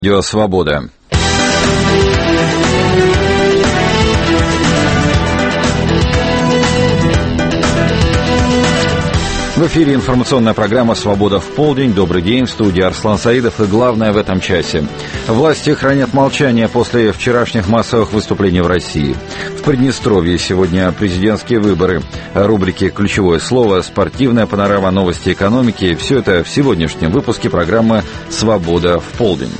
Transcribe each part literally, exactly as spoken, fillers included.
Радио Свобода. В эфире информационная программа «Свобода в полдень». Добрый день, в студии Арслан Саидов. И главное в этом часе. Власти хранят молчание после вчерашних массовых выступлений в России. В Приднестровье сегодня президентские выборы. Рубрики «Ключевое слово», «Спортивная панорама», «Новости экономики». Все это в сегодняшнем выпуске программы «Свобода в полдень».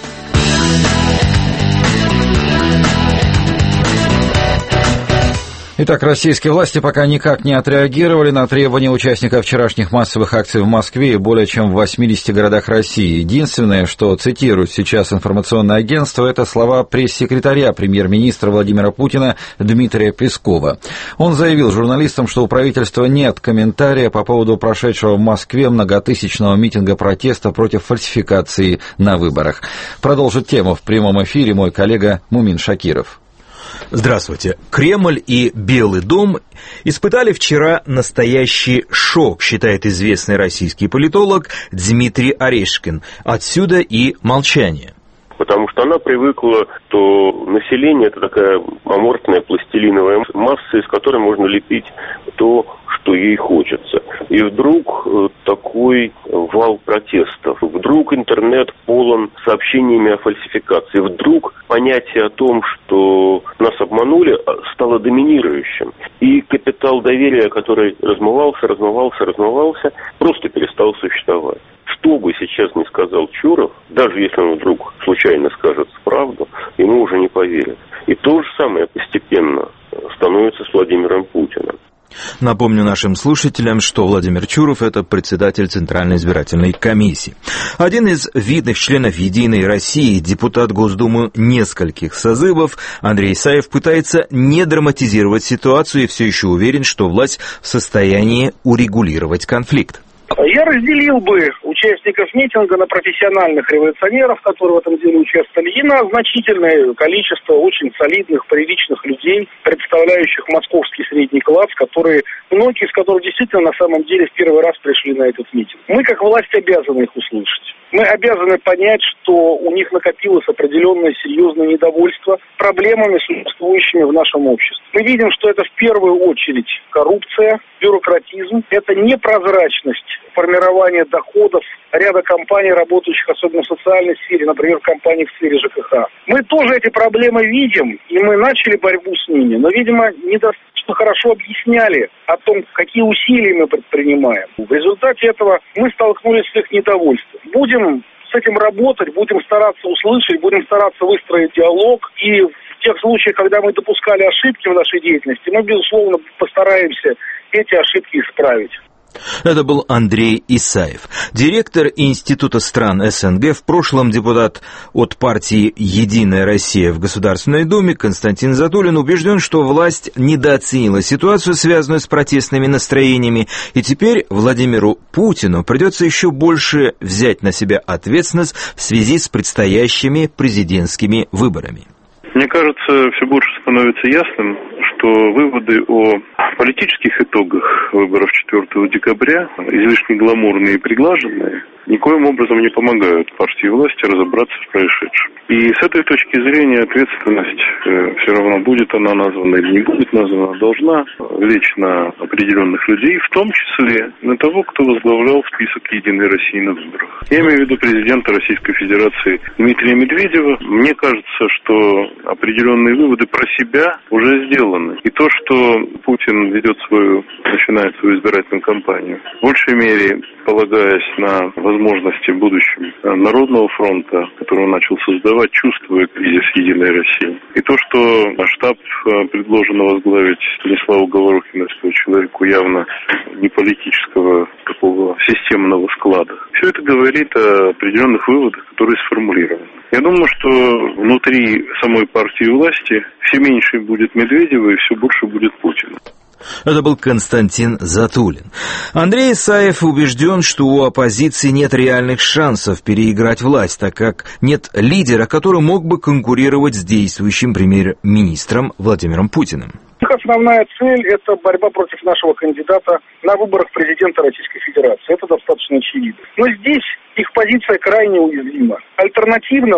Итак, российские власти пока никак не отреагировали на требования участников вчерашних массовых акций в Москве и более чем в восьмидесяти городах России. Единственное, что цитирует сейчас информационное агентство, это слова пресс-секретаря премьер-министра Владимира Путина Дмитрия Пескова. Он заявил журналистам, что у правительства нет комментария по поводу прошедшего в Москве многотысячного митинга протеста против фальсификации на выборах. Продолжит тему в прямом эфире мой коллега Мумин Шакиров. Здравствуйте. Кремль и Белый дом испытали вчера настоящий шок, считает известный российский политолог Дмитрий Орешкин. Отсюда и молчание. Потому что она привыкла, что население – это такая аморфная пластилиновая масса, из которой можно лепить то, что ей хочется. И вдруг такой вал протестов. Вдруг интернет полон сообщениями о фальсификации. Вдруг понятие о том, что нас обманули, стало доминирующим. И капитал доверия, который размывался, размывался, размывался, просто перестал существовать. Что бы сейчас ни сказал Чуров, даже если он вдруг случайно скажет правду, ему уже не поверят. И то же самое постепенно становится с Владимиром Путиным. Напомню нашим слушателям, что Владимир Чуров – это председатель Центральной избирательной комиссии. Один из видных членов «Единой России», депутат Госдумы нескольких созывов, Андрей Исаев пытается не драматизировать ситуацию и все еще уверен, что власть в состоянии урегулировать конфликт. Я разделил бы участников митинга на профессиональных революционеров, которые в этом деле участвовали, и на значительное количество очень солидных, приличных людей, представляющих московский средний класс, которые, многие из которых действительно на самом деле в первый раз пришли на этот митинг. Мы, как власть, обязаны их услышать. Мы обязаны понять, что у них накопилось определенное серьезное недовольство проблемами, существующими в нашем обществе. Мы видим, что это в первую очередь коррупция, бюрократизм, это непрозрачность формирования доходов ряда компаний, работающих особенно в социальной сфере, например, компаний в сфере ЖКХ. Мы тоже эти проблемы видим, и мы начали борьбу с ними, но, видимо, недостаточно хорошо объясняли о том, какие усилия мы предпринимаем. В результате этого мы столкнулись с их недовольством. Будем с этим работать, будем стараться услышать, будем стараться выстроить диалог, и в тех случаях, когда мы допускали ошибки в нашей деятельности, мы, безусловно, постараемся эти ошибки исправить. Это был Андрей Исаев, директор Института стран СНГ, в прошлом депутат от партии «Единая Россия» в Государственной Думе Константин Затулин убежден, что власть недооценила ситуацию, связанную с протестными настроениями, и теперь Владимиру Путину придется еще больше взять на себя ответственность в связи с предстоящими президентскими выборами. Мне кажется, все больше становится ясным, что выводы о политических итогах выборов четвёртого декабря, излишне гламурные и приглаженные, никоим образом не помогают партии власти разобраться в происшедшем. И с этой точки зрения ответственность э, все равно, будет она названа или не будет названа, должна лечь на определенных людей, в том числе на того, кто возглавлял список «Единой России» на выборах. Я имею в виду президента Российской Федерации Дмитрия Медведева. Мне кажется, что определенные выводы про себя уже сделаны. И то, что Путин ведет свою, начинает свою избирательную кампанию, в большей мере полагаясь на возможности в будущем Народного фронта, который он начал создавать, чувствуя кризис «Единой России. И то, что штаб предложено возглавить Станиславу Говорухину, человеку явно не политического, такого системного склада, все это говорит о определенных выводах, которые сформулированы. Я думаю, что внутри самой партии власти все меньше будет Медведева и все больше будет Путина. Это был Константин Затулин. Андрей Исаев убежден, что у оппозиции нет реальных шансов переиграть власть, так как нет лидера, который мог бы конкурировать с действующим премьер-министром Владимиром Путиным. Их основная цель – это борьба против нашего кандидата на выборах президента Российской Федерации. Это достаточно очевидно. Но здесь их позиция крайне уязвима. Альтернативного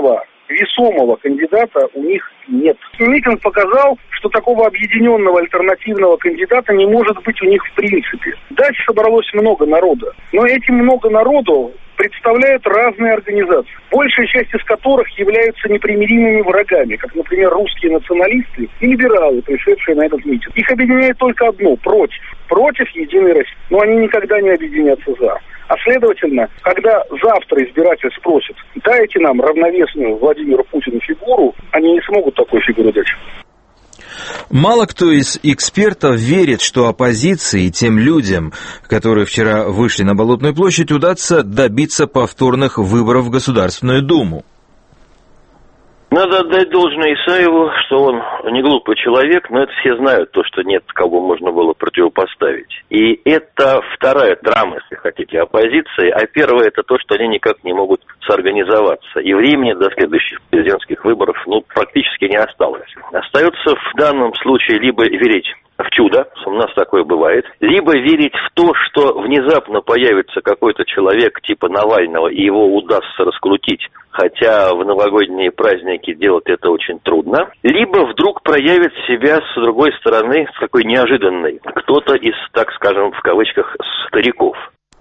весомого кандидата у них нет. Митинг показал, что такого объединенного альтернативного кандидата не может быть у них в принципе. Дальше собралось много народа, но эти много народу представляют разные организации, большая часть из которых являются непримиримыми врагами, как, например, русские националисты и либералы, пришедшие на этот митинг. Их объединяет только одно – против. Против Единой России. Но они никогда не объединятся за. А следовательно, когда завтра избиратель спросит, дайте нам равновесную Владимиру Путину фигуру, они не смогут такой фигуру дать. Мало кто из экспертов верит, что оппозиции, тем людям, которые вчера вышли на Болотную площадь, удастся добиться повторных выборов в Государственную Думу. Надо отдать должное Исаеву, что он не глупый человек, но это все знают, то, что нет кого можно было противопоставить. И это вторая драма, если хотите, оппозиции, а первая это то, что они никак не могут соорганизоваться. И времени до следующих президентских выборов ну, практически не осталось. Остается в данном случае либо верить в чудо, у нас такое бывает, либо верить в то, что внезапно появится какой-то человек типа Навального, и его удастся раскрутить, хотя в новогодние праздники делать это очень трудно, либо вдруг проявит себя с другой стороны, с такой неожиданной, кто-то из, так скажем, в кавычках, стариков.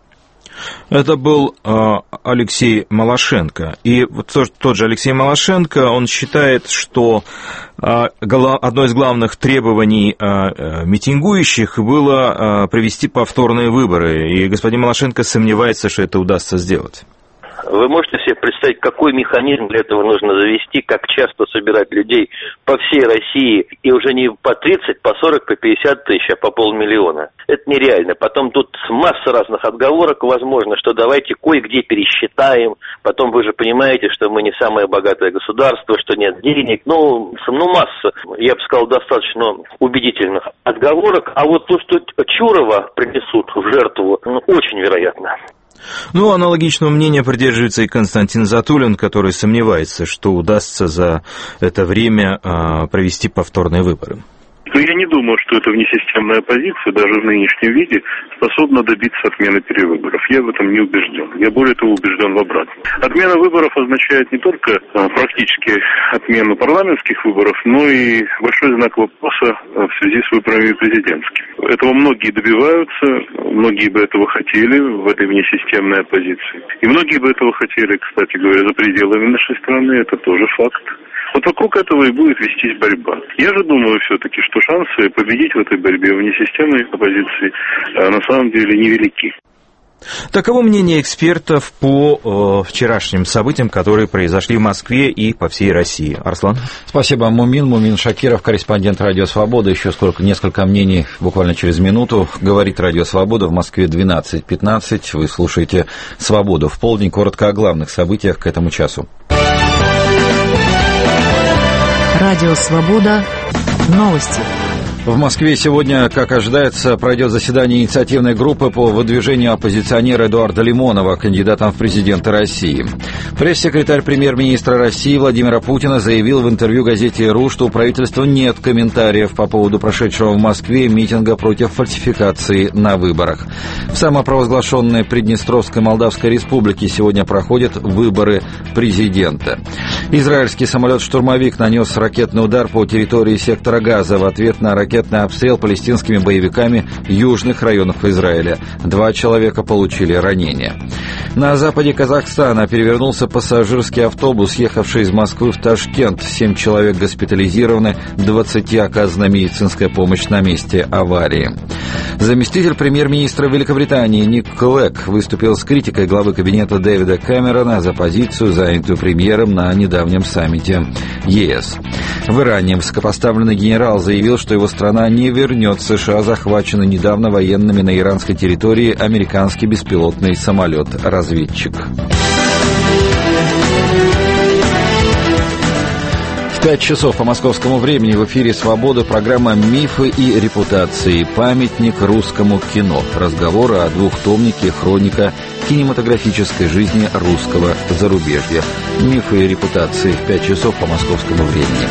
Это был э, Алексей Малашенко. И вот тот, тот же Алексей Малашенко, он считает, что э, гла- одно из главных требований э, э, митингующих было э, провести повторные выборы. И господин Малашенко сомневается, что это удастся сделать. Вы можете себе представить, какой механизм для этого нужно завести, как часто собирать людей по всей России, и уже не по тридцать, по сорок, по пятьдесят тысяч, а по полмиллиона. Это нереально. Потом тут масса разных отговорок, возможно, что давайте кое-где пересчитаем. Потом вы же понимаете, что мы не самое богатое государство, что нет денег. Ну, ну масса, я бы сказал, достаточно убедительных отговорок. А вот то, что Чурова принесут в жертву, ну, очень вероятно. Ну, аналогичного мнения придерживается и Константин Затулин, который сомневается, что удастся за это время а, провести повторные выборы. Но я не думаю, что эта внесистемная оппозиция, даже в нынешнем виде, способна добиться отмены перевыборов. Я в этом не убежден. Я более того убежден в обратном. Отмена выборов означает не только а, практически отмену парламентских выборов, но и большой знак вопроса а, в связи с выборами президентскими. Этого многие добиваются, многие бы этого хотели в этой внесистемной оппозиции. И многие бы этого хотели, кстати говоря, за пределами нашей страны, это тоже факт. Вот вокруг этого и будет вестись борьба. Я же думаю все-таки, что шансы победить в этой борьбе внесистемной оппозиции на самом деле невелики. Таково мнение экспертов по э, вчерашним событиям, которые произошли в Москве и по всей России. Арслан? Спасибо, Мумин. Мумин Шакиров, корреспондент «Радио Свобода». Еще сколько, несколько мнений буквально через минуту. Говорит «Радио Свобода» в Москве двенадцать пятнадцать. Вы слушаете «Свободу» в полдень. Коротко о главных событиях к этому часу. Радио «Свобода». Новости. В Москве сегодня, как ожидается, пройдет заседание инициативной группы по выдвижению оппозиционера Эдуарда Лимонова кандидатом в президенты России. Пресс-секретарь премьер-министра России Владимира Путина заявил в интервью газете «РУ», что у правительства нет комментариев по поводу прошедшего в Москве митинга против фальсификации на выборах. В самопровозглашенной Приднестровской Молдавской Республике сегодня проходят выборы президента. Израильский самолет-штурмовик нанес ракетный удар по территории сектора Газа в ответ на ракетный обстрел палестинскими боевиками южных районов Израиля. Два человека получили ранения. На западе Казахстана перевернулся пассажирский автобус, ехавший из Москвы в Ташкент. Семь человек госпитализированы, двадцати оказана медицинская помощь на месте аварии. Заместитель премьер-министра Великобритании Ник Клэг выступил с критикой главы кабинета Дэвида Кэмерона за позицию, занятую премьером на недавнем саммите ЕС. В Иране высокопоставленный генерал заявил, что его страна не вернет США захваченный недавно военными на иранской территории американский беспилотный самолет-разведчик. В пять часов по московскому времени в эфире «Свобода» программа «Мифы и репутации. Памятник русскому кино». Разговор о двухтомнике «Хроника кинематографической жизни русского зарубежья». «Мифы и репутации» в пять часов по московскому времени.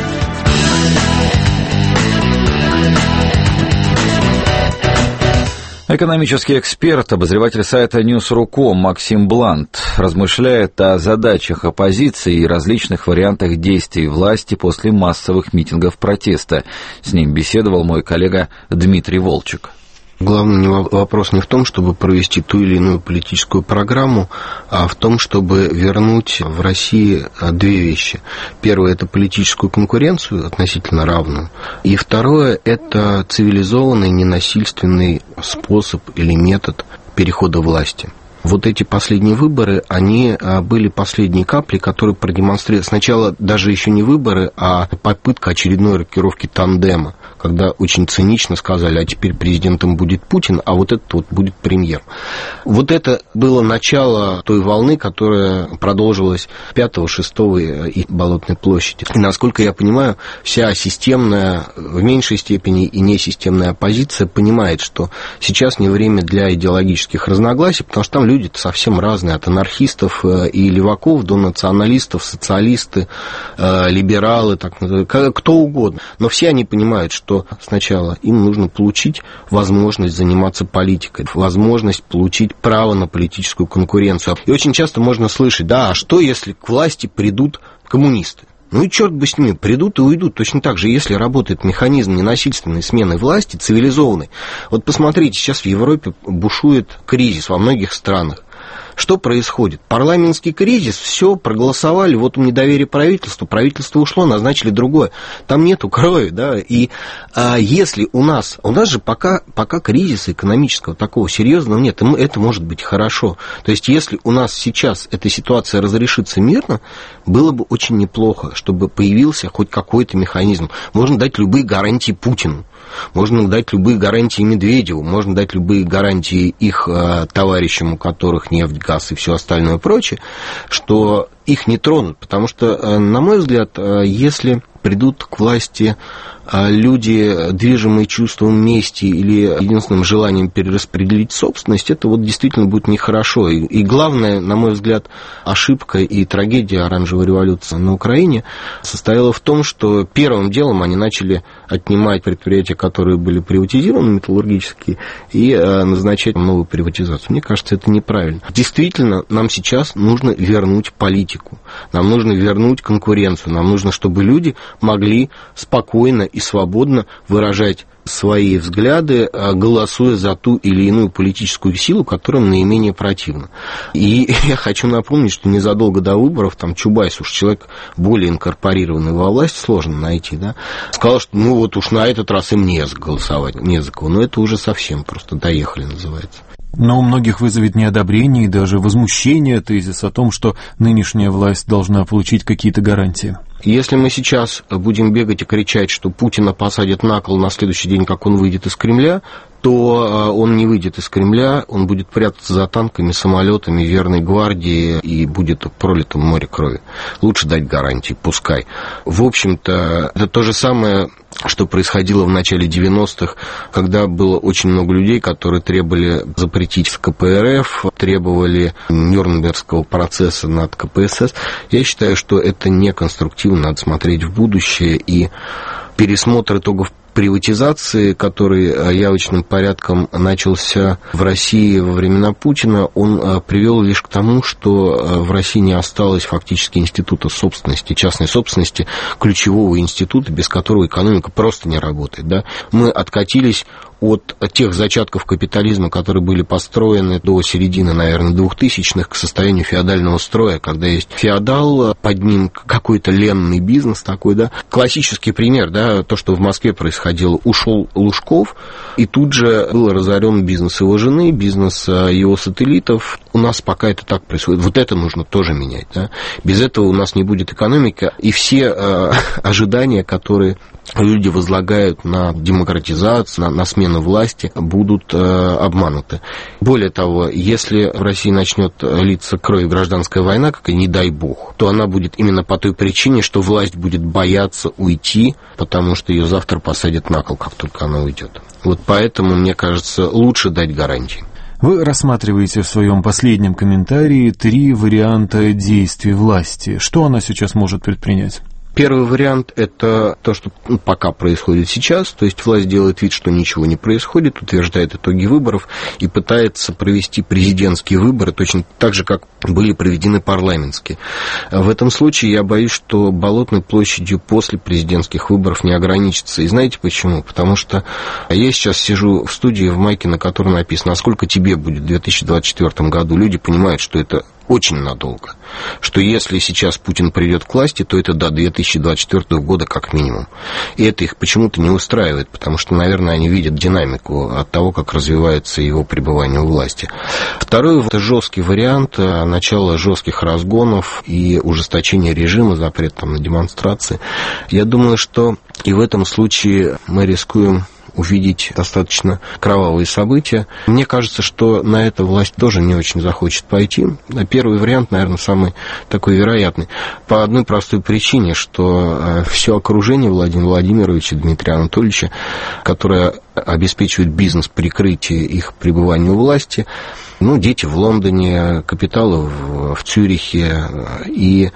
Экономический эксперт, обозреватель сайта ньюс точка ру точка ком Максим Блант размышляет о задачах оппозиции и различных вариантах действий власти после массовых митингов протеста. С ним беседовал мой коллега Дмитрий Волчек. Главный вопрос не в том, чтобы провести ту или иную политическую программу, а в том, чтобы вернуть в России две вещи. Первое – это политическую конкуренцию, относительно равную. И второе – это цивилизованный, ненасильственный способ или метод перехода власти. Вот эти последние выборы, они были последней каплей, которые продемонстрировали сначала даже еще не выборы, а попытка очередной рокировки тандема, когда очень цинично сказали, а теперь президентом будет Путин, а вот этот вот будет премьер. Вот это было начало той волны, которая продолжилась пятого, шестого и Болотной площади. И, насколько я понимаю, вся системная, в меньшей степени и несистемная оппозиция понимает, что сейчас не время для идеологических разногласий, потому что там люди совсем разные, от анархистов и леваков до националистов, социалисты, либералы, так, кто угодно. Но все они понимают, что сначала им нужно получить возможность заниматься политикой, возможность получить право на политическую конкуренцию. И очень часто можно слышать, да, а что, если к власти придут коммунисты? Ну и черт бы с ними, придут и уйдут. Точно так же, если работает механизм ненасильственной смены власти, цивилизованной. Вот посмотрите, сейчас в Европе бушует кризис во многих странах. Что происходит? Парламентский кризис, все, проголосовали, вот недоверие правительству, правительство ушло, назначили другое. Там нету крови, да, и а, если у нас, у нас же пока, пока кризиса экономического такого серьезного нет, это может быть хорошо. То есть, если у нас сейчас эта ситуация разрешится мирно, было бы очень неплохо, чтобы появился хоть какой-то механизм. Можно дать любые гарантии Путину. Можно дать любые гарантии Медведеву, можно дать любые гарантии их э, товарищам, у которых нефть, газ и все остальное прочее, что их не тронут. Потому что, э, на мой взгляд, э, если придут к власти э, люди, движимые чувством мести или единственным желанием перераспределить собственность, это вот действительно будет нехорошо. И, и главная, на мой взгляд, ошибка и трагедия оранжевой революции на Украине состояла в том, что первым делом они начали отнимать предприятия, которые были приватизированы, металлургические, и э, назначать новую приватизацию. Мне кажется, это неправильно. Действительно, нам сейчас нужно вернуть политику, нам нужно вернуть конкуренцию, нам нужно, чтобы люди могли спокойно и свободно выражать свои взгляды, голосуя за ту или иную политическую силу, которая им наименее противна. И я хочу напомнить, что незадолго до выборов там Чубайс, уж человек более инкорпорированный во власть, сложно найти, да, сказал, что ну вот уж на этот раз им не за голосовать, не за кого. Но это уже совсем просто доехали, называется. Но у многих вызовет неодобрение и даже возмущение тезис о том, что нынешняя власть должна получить какие-то гарантии. Если мы сейчас будем бегать и кричать, что Путина посадят на кол на следующий день, как он выйдет из Кремля, то он не выйдет из Кремля, он будет прятаться за танками, самолетами, верной гвардии и будет пролито море крови. Лучше дать гарантии, пускай. В общем-то, это то же самое, что происходило в начале девяностых, когда было очень много людей, которые требовали запретить ка пэ эр эф, требовали Нюрнбергского процесса над ка пэ эс эс. Я считаю, что это неконструктивно, надо смотреть в будущее, и пересмотр итогов приватизации, который явочным порядком начался в России во времена Путина, он привел лишь к тому, что в России не осталось фактически института собственности, частной собственности, ключевого института, без которого экономика просто не работает. Да? Мы откатились от тех зачатков капитализма, которые были построены до середины, наверное, двухтысячных, к состоянию феодального строя, когда есть феодал, под ним какой-то ленный бизнес такой, да. Классический пример, да, то, что в Москве происходило. Ушел Лужков, и тут же был разорен бизнес его жены, бизнес его сателлитов. У нас пока это так происходит. Вот это нужно тоже менять, да. Без этого у нас не будет экономики, и все э, ожидания, которые люди возлагают на демократизацию, на, на смену власти, будут э, обмануты. Более того, если в России начнет литься кровь гражданская война, как и не дай бог, то она будет именно по той причине, что власть будет бояться уйти, потому что ее завтра посадят на кол, как только она уйдет. Вот поэтому, мне кажется, лучше дать гарантии. Вы рассматриваете в своем последнем комментарии три варианта действий власти. Что она сейчас может предпринять? Первый вариант – это то, что пока происходит сейчас, то есть власть делает вид, что ничего не происходит, утверждает итоги выборов и пытается провести президентские выборы точно так же, как были проведены парламентские. В этом случае я боюсь, что Болотной площадью после президентских выборов не ограничится. И знаете почему? Потому что я сейчас сижу в студии в майке, на которой написано, а сколько тебе будет в две тысячи двадцать четвёртом году. Люди понимают, что это очень надолго. Что если сейчас Путин придет к власти, то это до две тысячи двадцать четвёртого года как минимум. И это их почему-то не устраивает, потому что, наверное, они видят динамику от того, как развивается его пребывание у власти. Второй – это жесткий вариант начала жестких разгонов и ужесточения режима, запрет там, на демонстрации. Я думаю, что и в этом случае мы рискуем увидеть достаточно кровавые события. Мне кажется, что на это власть тоже не очень захочет пойти. Первый вариант, наверное, самый такой вероятный. По одной простой причине, что все окружение Владимира Владимировича, Дмитрия Анатольевича, которое обеспечивает бизнес прикрытия их пребывания у власти, ну, дети в Лондоне, капиталы в, в Цюрихе. И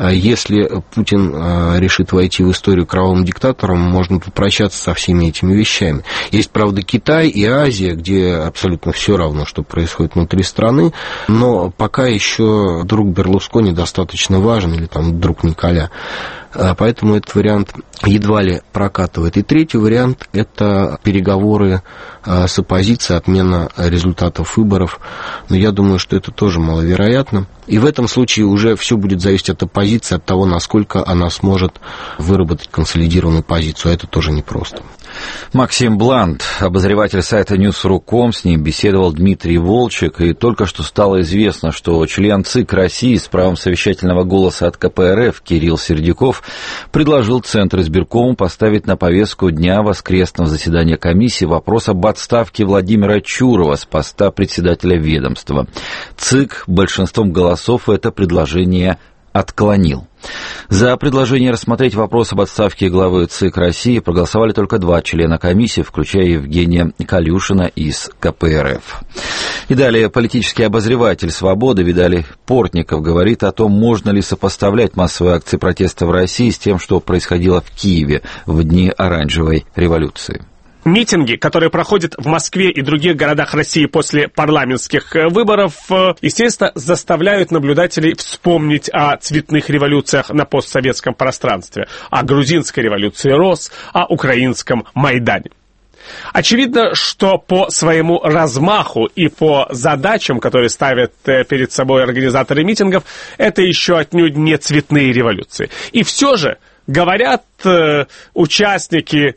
если Путин решит войти в историю кровавым диктатором, можно попрощаться со всеми этими вещами. Есть, правда, Китай и Азия, где абсолютно все равно, что происходит внутри страны, но пока еще друг Берлускони достаточно важен, или там друг Николя. Поэтому этот вариант едва ли прокатывает. И третий вариант – это переговоры с оппозицией, отмена результатов выборов. Но я думаю, что это тоже маловероятно. И в этом случае уже все будет зависеть от оппозиции, от того, насколько она сможет выработать консолидированную позицию. А это тоже непросто. Максим Бланд, обозреватель сайта ньюс точка ру точка ком, с ним беседовал Дмитрий Волчек, и только что стало известно, что член ЦИК России с правом совещательного голоса от ка пэ эр эф Кирилл Сердюков предложил Центру избиркому поставить на повестку дня воскресного заседания комиссии вопрос об отставке Владимира Чурова с поста председателя ведомства. ЦИК большинством голосов это предложение отклонил. За предложение рассмотреть вопрос об отставке главы ЦИК России проголосовали только два члена комиссии, включая Евгения Калюшина из ка пэ эр эф. И далее политический обозреватель «Свободы» Виталий Портников говорит о том, можно ли сопоставлять массовые акции протеста в России с тем, что происходило в Киеве в дни оранжевой революции. Митинги, которые проходят в Москве и других городах России после парламентских выборов, естественно, заставляют наблюдателей вспомнить о цветных революциях на постсоветском пространстве, о грузинской революции РОС, о украинском Майдане. Очевидно, что по своему размаху и по задачам, которые ставят перед собой организаторы митингов, это еще отнюдь не цветные революции. И все же, говорят э, участники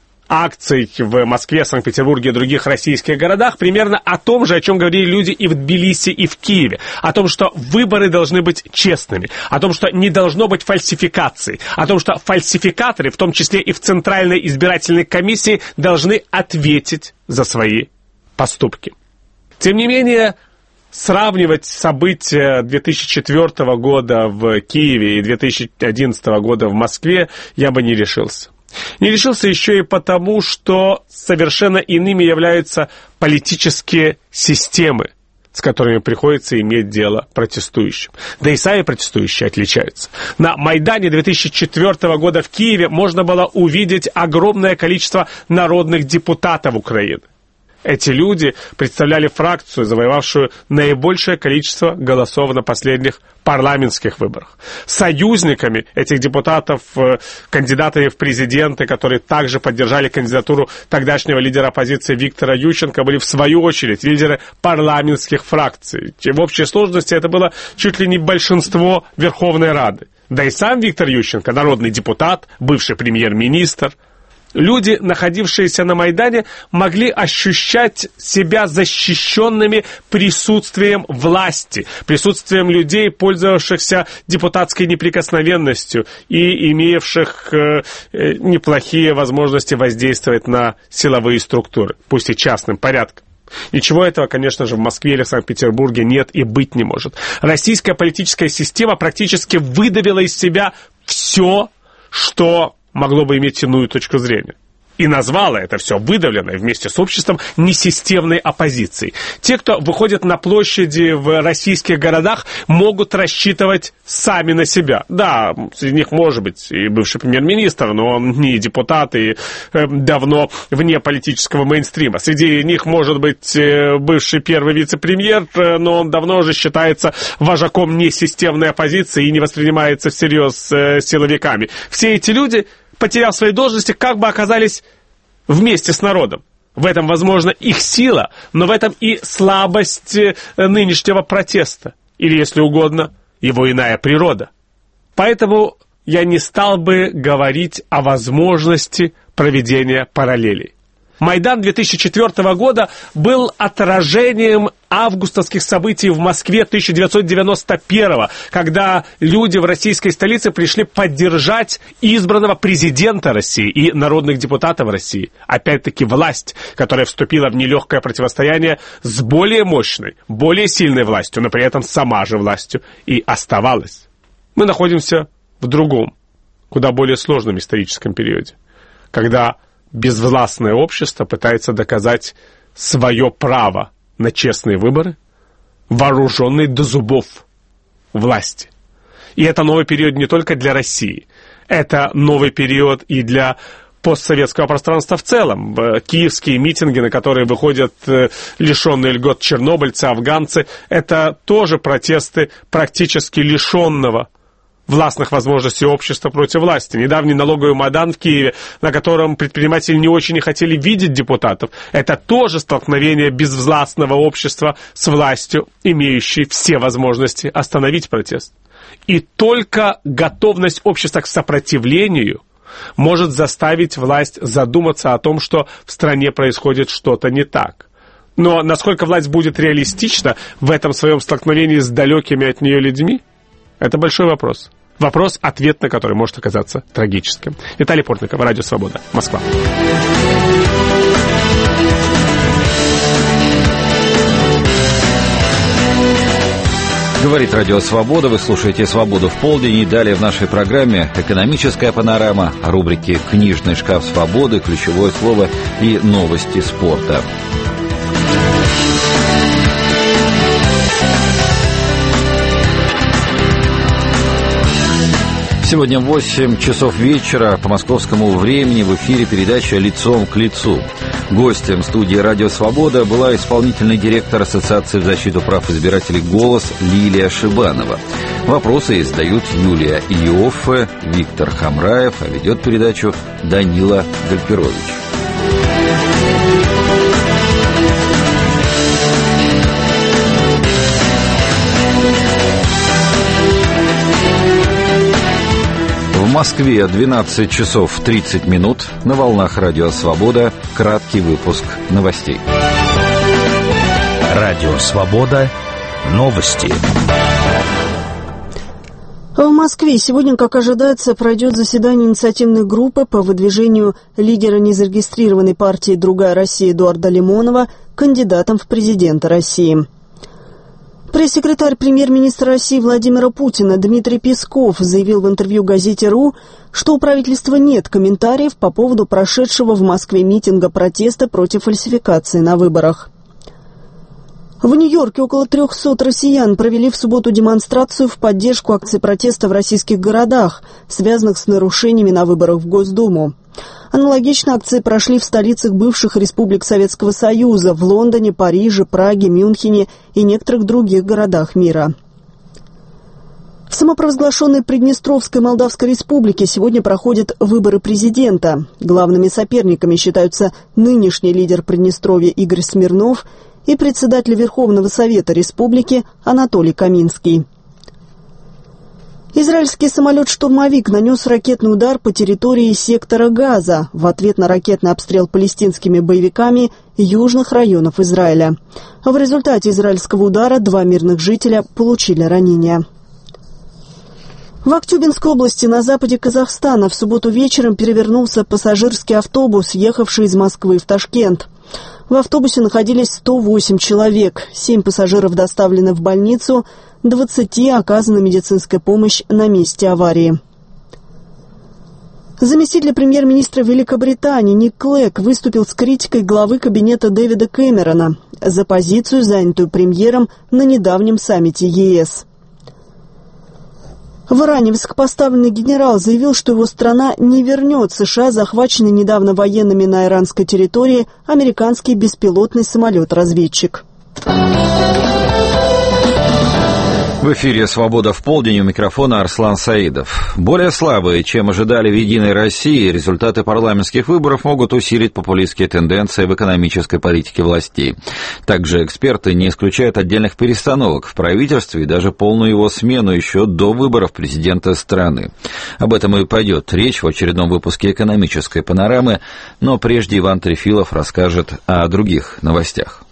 акций в Москве, Санкт-Петербурге и других российских городах примерно о том же, о чем говорили люди и в Тбилиси, и в Киеве. О том, что выборы должны быть честными, о том, что не должно быть фальсификаций, о том, что фальсификаторы, в том числе и в Центральной избирательной комиссии, должны ответить за свои поступки. Тем не менее, сравнивать события две тысячи четвёртого года в Киеве и две тысячи одиннадцатого года в Москве я бы не решился. Не решился еще и потому, что совершенно иными являются политические системы, с которыми приходится иметь дело протестующим. Да и сами протестующие отличаются. На Майдане две тысячи четвёртого года в Киеве можно было увидеть огромное количество народных депутатов Украины. Эти люди представляли фракцию, завоевавшую наибольшее количество голосов на последних парламентских выборах. Союзниками этих депутатов, кандидатами в президенты, которые также поддержали кандидатуру тогдашнего лидера оппозиции Виктора Ющенко, были в свою очередь лидеры парламентских фракций. В общей сложности это было чуть ли не большинство Верховной Рады. Да и сам Виктор Ющенко, народный депутат, бывший премьер-министр. Люди, находившиеся на Майдане, могли ощущать себя защищенными присутствием власти, присутствием людей, пользовавшихся депутатской неприкосновенностью и имевших э, неплохие возможности воздействовать на силовые структуры, пусть и частным порядком. Ничего этого, конечно же, в Москве или в Санкт-Петербурге нет и быть не может. Российская политическая система практически выдавила из себя все, что могло бы иметь иную точку зрения. и назвала это все выдавленной вместе с обществом несистемной оппозицией. Те, кто выходит на площади в российских городах, могут рассчитывать сами на себя. Да, среди них может быть и бывший премьер-министр, но он не депутат и э, давно вне политического мейнстрима. Среди них может быть э, бывший первый вице-премьер, э, но он давно уже считается вожаком несистемной оппозиции и не воспринимается всерьез э, силовиками. Все эти люди, потеряв свои должности, как бы оказались вместе с народом. В этом, возможно, их сила, но в этом и слабость нынешнего протеста. Или, если угодно, его иная природа. Поэтому я не стал бы говорить о возможности проведения параллелей. Майдан две тысячи четвёртого года был отражением августовских событий в Москве тысяча девятьсот девяносто первого, когда люди в российской столице пришли поддержать избранного президента России и народных депутатов России. Опять-таки власть, которая вступила в нелегкое противостояние с более мощной, более сильной властью, но при этом сама же властью и оставалась. Мы находимся в другом, куда более сложном историческом периоде, когда безвластное общество пытается доказать свое право на честные выборы, вооруженной до зубов власти. И это новый период не только для России. Это новый период и для постсоветского пространства в целом. Киевские митинги, на которые выходят лишенные льгот чернобыльцы, афганцы, это тоже протесты практически лишенного властных возможностей общества против власти. Недавний налоговый Майдан в Киеве, на котором предприниматели не очень и хотели видеть депутатов, это тоже столкновение безвластного общества с властью, имеющей все возможности остановить протест. И только готовность общества к сопротивлению может заставить власть задуматься о том, что в стране происходит что-то не так. Но насколько власть будет реалистична в этом своем столкновении с далекими от нее людьми, это большой вопрос. Вопрос, ответ на который может оказаться трагическим. Виталий Портников, Радио Свобода, Москва. Говорит Радио Свобода, вы слушаете «Свободу в полдень», и далее в нашей программе «Экономическая панорама», рубрики «Книжный шкаф свободы», ключевое слово и новости спорта. Сегодня в восемь часов вечера по московскому времени в эфире передача «Лицом к лицу». Гостем студии «Радио Свобода» была исполнительный директор Ассоциации в защиту прав избирателей «Голос» Лилия Шибанова. Вопросы задают Юлия Иоффе, Виктор Хамраев, а ведет передачу Данила Гальперович. В Москве двенадцать часов тридцать минут. На волнах Радио Свобода краткий выпуск новостей. Радио Свобода. Новости. В Москве сегодня, как ожидается, пройдет заседание инициативной группы по выдвижению лидера незарегистрированной партии «Другая Россия» Эдуарда Лимонова кандидатом в президенты России. Пресс-секретарь премьер-министра России Владимира Путина Дмитрий Песков заявил в интервью газете «РУ», что у правительства нет комментариев по поводу прошедшего в Москве митинга протеста против фальсификации на выборах. В Нью-Йорке около трехсот россиян провели в субботу демонстрацию в поддержку акций протеста в российских городах, связанных с нарушениями на выборах в Госдуму. Аналогично акции прошли в столицах бывших республик Советского Союза, в Лондоне, Париже, Праге, Мюнхене и некоторых других городах мира. В самопровозглашенной Приднестровской Молдавской Республике сегодня проходят выборы президента. Главными соперниками считаются нынешний лидер Приднестровья Игорь Смирнов и председатель Верховного Совета Республики Анатолий Каминский. Израильский самолет-штурмовик нанес ракетный удар по территории сектора Газа в ответ на ракетный обстрел палестинскими боевиками южных районов Израиля. В результате израильского удара два мирных жителя получили ранения. В Актюбинской области на западе Казахстана в субботу вечером перевернулся пассажирский автобус, ехавший из Москвы в Ташкент. В автобусе находились сто восемь человек, семь пассажиров доставлены в больницу, двадцати оказана медицинская помощь на месте аварии. Заместитель премьер-министра Великобритании Ник Клэг выступил с критикой главы кабинета Дэвида Кэмерона за позицию, занятую премьером на недавнем саммите ЕС. В Иране высокопоставленный генерал заявил, что его страна не вернет США захваченный недавно военными на иранской территории американский беспилотный самолет-разведчик. В эфире «Свобода в полдень», у микрофона Арслан Саидов. Более слабые, чем ожидали в «Единой России», результаты парламентских выборов могут усилить популистские тенденции в экономической политике властей. Также эксперты не исключают отдельных перестановок в правительстве и даже полную его смену еще до выборов президента страны. Об этом и пойдет речь в очередном выпуске «Экономической панорамы», но прежде Иван Трефилов расскажет о других новостях.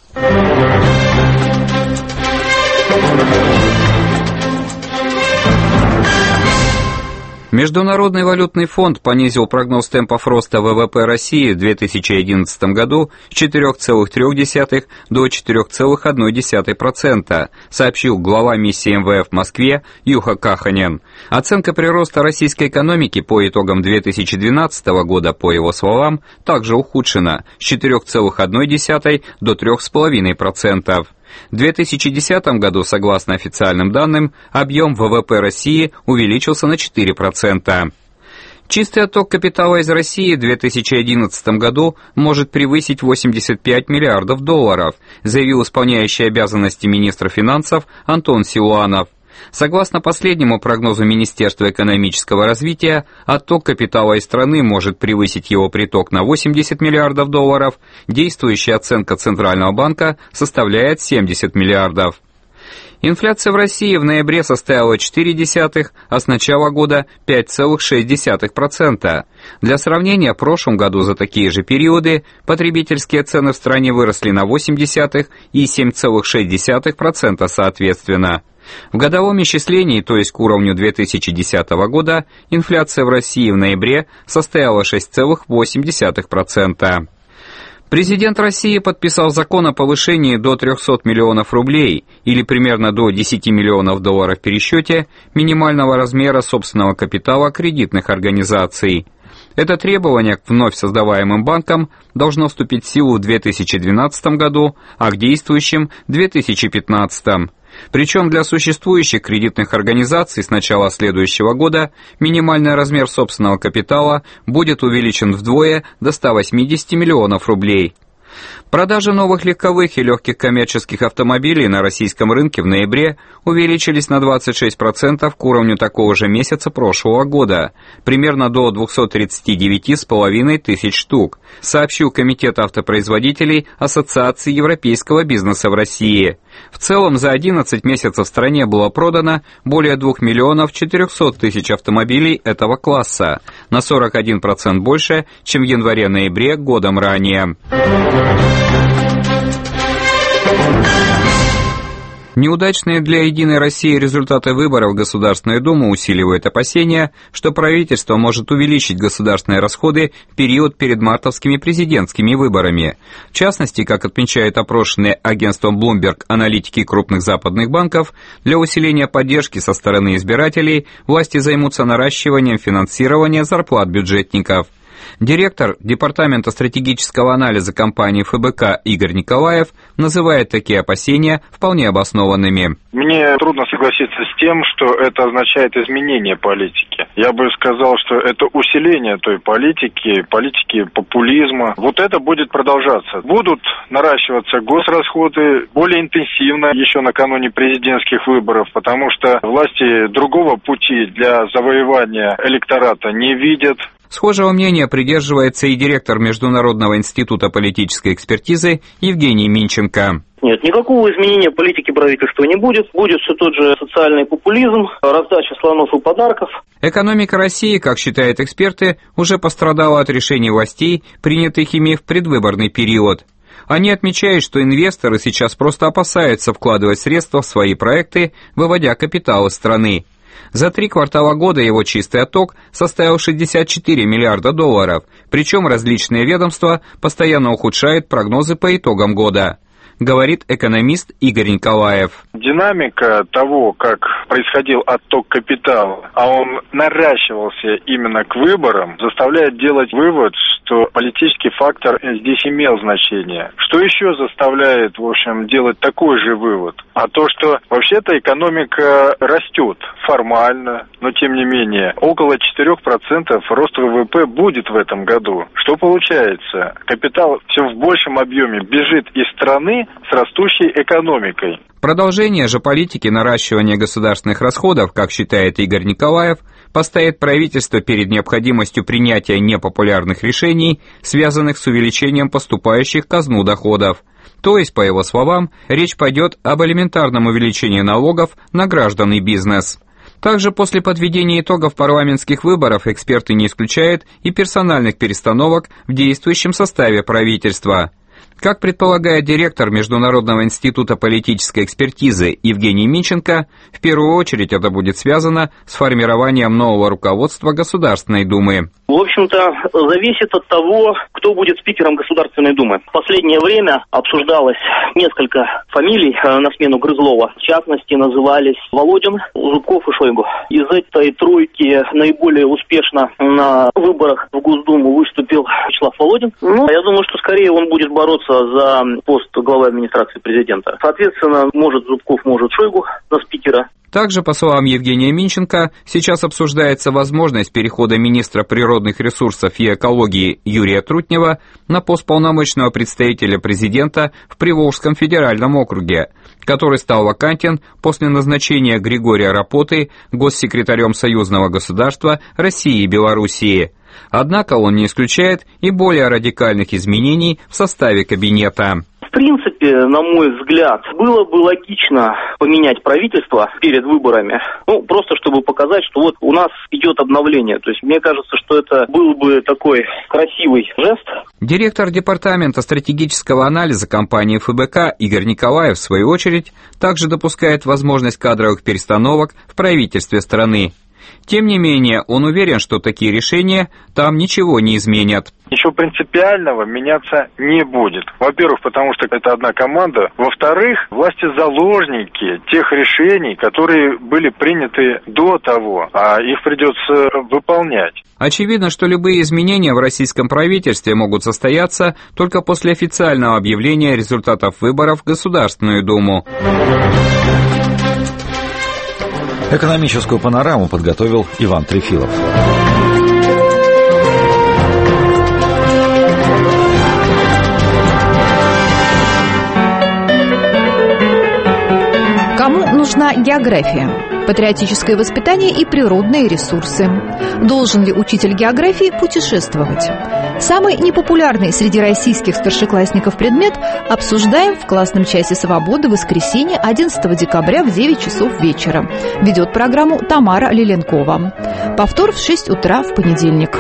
Международный валютный фонд понизил прогноз темпов роста ВВП России в две тысячи одиннадцатом году с четырёх целых трёх десятых до четырёх целых одной десятой процента, сообщил глава миссии эм вэ эф в Москве Юха Каханен. Оценка прироста российской экономики по итогам две тысячи двенадцатого года, по его словам, также ухудшена с четырёх целых одной десятой до трёх целых пяти десятых процента. В две тысячи десятом году, согласно официальным данным, объем ВВП России увеличился на четыре процента. Чистый отток капитала из России в две тысячи одиннадцатом году может превысить восемьдесят пять миллиардов долларов, заявил исполняющий обязанности министра финансов Антон Силуанов. Согласно последнему прогнозу Министерства экономического развития, отток капитала из страны может превысить его приток на восемьдесят миллиардов долларов, действующая оценка Центрального банка составляет семьдесят миллиардов. Инфляция в России в ноябре составила четыре десятых, а с начала года пять целых шесть десятых процента. Для сравнения, в прошлом году за такие же периоды потребительские цены в стране выросли на восемь десятых и семь целых шесть десятых процента соответственно. В годовом исчислении, то есть к уровню две тысячи десятого года, инфляция в России в ноябре составила шесть целых восемь десятых процента. Президент России подписал закон о повышении до трёхсот миллионов рублей, или примерно до десяти миллионов долларов в пересчете, минимального размера собственного капитала кредитных организаций. Это требование к вновь создаваемым банкам должно вступить в силу в две тысячи двенадцатом году, а к действующим – в две тысячи пятнадцатом. Причем для существующих кредитных организаций с начала следующего года минимальный размер собственного капитала будет увеличен вдвое до ста восьмидесяти миллионов рублей. Продажи новых легковых и легких коммерческих автомобилей на российском рынке в ноябре увеличились на двадцать шесть процентов к уровню такого же месяца прошлого года, примерно до двухсот тридцати девяти с половиной тысяч штук, сообщил Комитет автопроизводителей Ассоциации европейского бизнеса в России. В целом за одиннадцать месяцев в стране было продано более двух миллионов четырёхсот тысяч автомобилей этого класса, на сорок один процент больше, чем в январе-ноябре годом ранее. Неудачные для «Единой России» результаты выборов в Государственную Думу усиливают опасения, что правительство может увеличить государственные расходы в период перед мартовскими президентскими выборами. В частности, как отмечают опрошенные агентством Bloomberg аналитики крупных западных банков, для усиления поддержки со стороны избирателей власти займутся наращиванием финансирования зарплат бюджетников. Директор Департамента стратегического анализа компании эф бэ ка Игорь Николаев называет такие опасения вполне обоснованными. Мне трудно согласиться с тем, что это означает изменение политики. Я бы сказал, что это усиление той политики, политики популизма. Вот это будет продолжаться. Будут наращиваться госрасходы более интенсивно еще накануне президентских выборов, потому что власти другого пути для завоевания электората не видят. Схожего мнения придерживается и директор Международного института политической экспертизы Евгений Минченко. Нет, никакого изменения политики правительства не будет. Будет все тот же социальный популизм, раздача слонов и подарков. Экономика России, как считают эксперты, уже пострадала от решений властей, принятых ими в предвыборный период. Они отмечают, что инвесторы сейчас просто опасаются вкладывать средства в свои проекты, выводя капитал из страны. За три квартала года его чистый отток составил шестьдесят четыре миллиарда долларов, причем различные ведомства постоянно ухудшают прогнозы по итогам года. говорит экономист Игорь Николаев. Динамика того, как происходил отток капитала, а он наращивался именно к выборам, заставляет делать вывод, что политический фактор здесь имел значение. Что еще заставляет, в общем, делать такой же вывод? А то, что вообще-то экономика растет формально, но тем не менее около четырех процентов роста ВВП будет в этом году. Что получается? Капитал все в большем объеме бежит из страны с растущей экономикой. Продолжение же политики наращивания государственных расходов, как считает Игорь Николаев, поставит правительство перед необходимостью принятия непопулярных решений, связанных с увеличением поступающих в казну доходов. То есть, по его словам, речь пойдет об элементарном увеличении налогов на граждан и бизнес. Также после подведения итогов парламентских выборов эксперты не исключают и персональных перестановок в действующем составе правительства. Как предполагает директор Международного института политической экспертизы Евгений Минченко, в первую очередь это будет связано с формированием нового руководства Государственной Думы. В общем-то, зависит от того, кто будет спикером Государственной Думы. В последнее время обсуждалось несколько фамилий на смену Грызлова. В частности, назывались Володин, Зубков и Шойгу. Из этой тройки наиболее успешно на выборах в Госдуму выступил Вячеслав Володин. Ну, я думаю, что скорее он будет бороться за пост главы администрации президента. Соответственно, может Зубков, может Шойгу на спикера. Также, по словам Евгения Минченко, сейчас обсуждается возможность перехода министра природных ресурсов и экологии Юрия Трутнева на пост полномочного представителя президента в Приволжском федеральном округе, который стал вакантен после назначения Григория Рапоты госсекретарем союзного государства России и Белоруссии. Однако он не исключает и более радикальных изменений в составе кабинета. В принципе, на мой взгляд, было бы логично поменять правительство перед выборами, ну, просто чтобы показать, что вот у нас идет обновление. То есть, мне кажется, что это был бы такой красивый жест. Директор департамента стратегического анализа компании эф бэ ка Игорь Николаев, в свою очередь, также допускает возможность кадровых перестановок в правительстве страны. Тем не менее, он уверен, что такие решения там ничего не изменят. Ничего принципиального меняться не будет. Во-первых, потому что это одна команда. Во-вторых, власти заложники тех решений, которые были приняты до того, а их придется выполнять. Очевидно, что любые изменения в российском правительстве могут состояться только после официального объявления результатов выборов в Государственную Думу. Экономическую панораму подготовил Иван Трефилов. Кому нужна география? Патриотическое воспитание и природные ресурсы. Должен ли учитель географии путешествовать? Самый непопулярный среди российских старшеклассников предмет обсуждаем в классном часе «Свободы» в воскресенье одиннадцатого декабря в девять часов вечера. Ведет программу Тамара Лиленкова. Повтор в шесть утра в понедельник.